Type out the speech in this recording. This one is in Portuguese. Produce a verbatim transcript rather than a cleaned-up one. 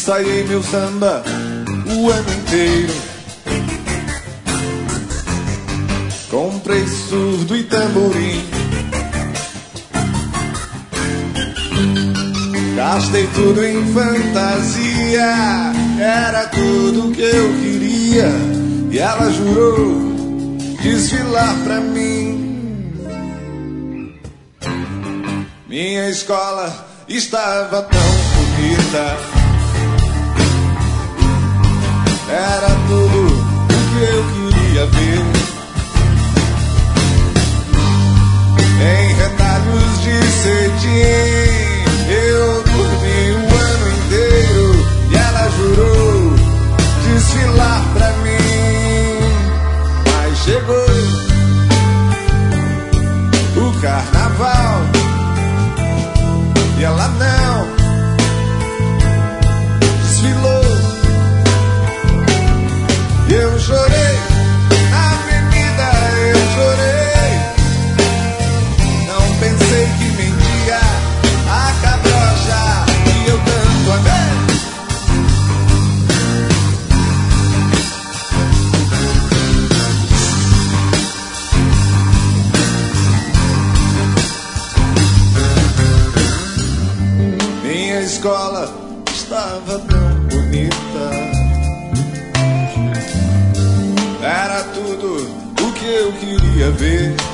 ensaiei meu samba o ano inteiro. Comprei surdo e tamborim, gastei tudo em fantasia, era tudo que eu queria. E ela jurou desfilar pra mim. Minha escola estava tão bonita, era tudo o que eu queria ver. Em retalhos de cetim eu dormi o ano inteiro. E ela jurou desfilar pra mim. Mas chegou o carnaval e ela não desfilou. E eu chorei na avenida, eu chorei. Não pensei que mentia a cabrocha e eu tanto amei. Minha escola estava tão bonita, era tudo o que eu queria ver.